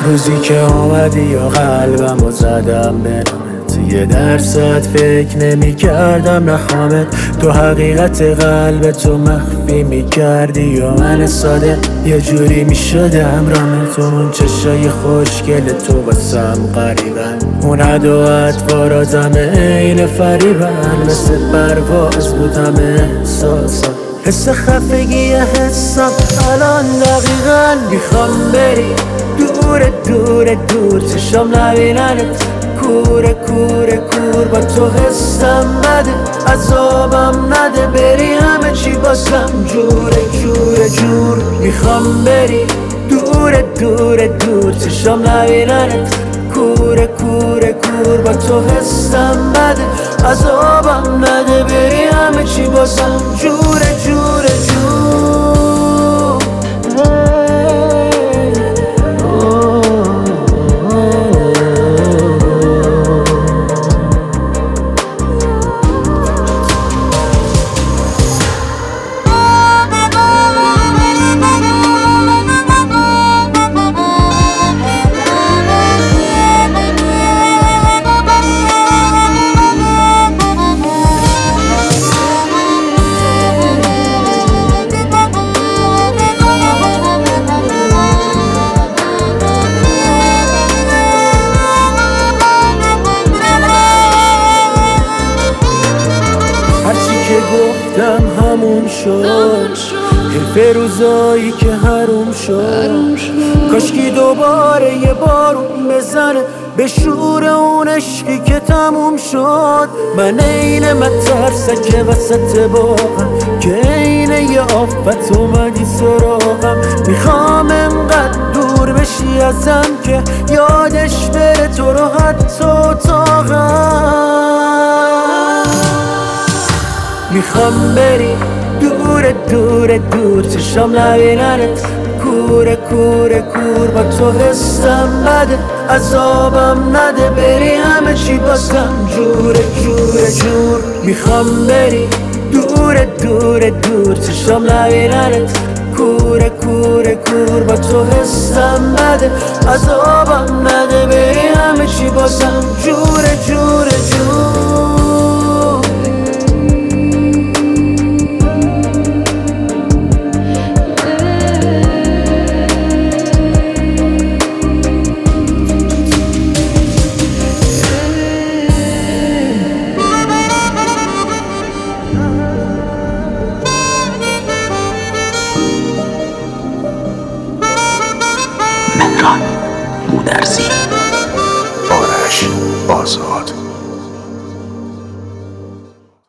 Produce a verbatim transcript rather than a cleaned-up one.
روزی که آمدی یا قلبم و زدم به نامت، یه درصد فکر نمی کردم نخوامت. تو حقیقت قلب تو مخفی می کردی یا من ساده یه جوری می شده همرامت. اون چشای خوشگل تو واسم قریبن، اون عد و اطواراتم عین فریبن. مثل پرواز بودم احساسم، حس خفگی حسم الان دقیقا. میخوام بری دور دور دور، چشم نبیننت کوره کوره کور. با تو حسم بده عذابم نده، بری همه چی باسم جوره جوره جور. میخوام بری دور دور دور، چشم نبیننت کوره کوره کور. با تو حسم بده عذابم نده، بری همه چی باسم جوره جوره جور. که گفتم همون شد، حیف روزایی که حروم شد. کاشکی دوباره یه بارون بزنه به شور اون عشقی که تموم شد. من عین مترسک وسط باغم که عین یه آفت اومدی سراغم. میخوام انقدر دور بشی ازم که یادش بره تو رو حتی اتاقم. میخوام بری دور دور دور، چشم نبیننت کوره کوره کور. با تو حسم بده عذابم نده، بری همه چی باسم جوره جوره جور. میخوام بری دور دور دور، چشم نبیننت کوره کوره کور. با تو حسم بده عذابم نده، بری همه چی باسم جوره جوره جور. مهران گودرزی